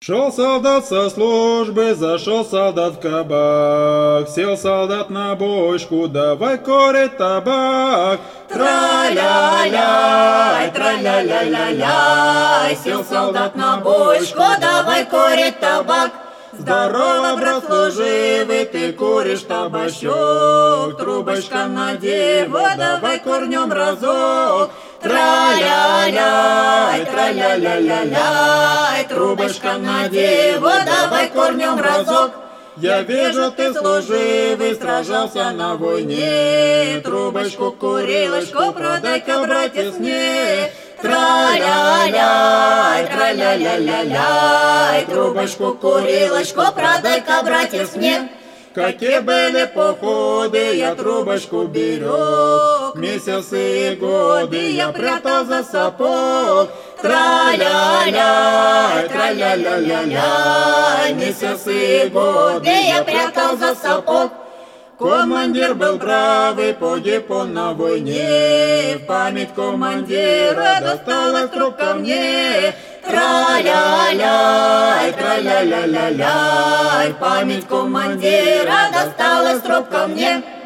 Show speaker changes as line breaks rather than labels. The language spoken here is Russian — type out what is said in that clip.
Шел солдат со службы, зашел солдат в кабак, сел солдат на бочку, давай курить табак.
Тра-ля-ля, тра-ля-ля-ля-ля, сел солдат на бочку, давай курить табак. Здорово, брат служивый, ты куришь табачок, трубочка на дерево, давай курнем разок. Тра-ля-ля, тра-ля-ля-ля-ля, трубочка на дерево, давай курнем разок. Я вижу, ты служивый, сражался на войне, трубочку, курилочку, продай-ка, братец, мне. Тра-ля-ля, тра-ля-ля-ля-ля, трубочку, курилочку, продай-ка, братец, мне. Какие были походы, я трубочку берег, месяцы и годы я прятал за сапог. Тра-ля-ля, тра-ля-ля-ля-ля, месяцы и годы я прятал за сапог. Командир был бравый, погиб он на войне, в память командира досталась трубка мне. Тра-ля-ля, тра-ля-ля-ля-ля, в память командира досталась трубка мне.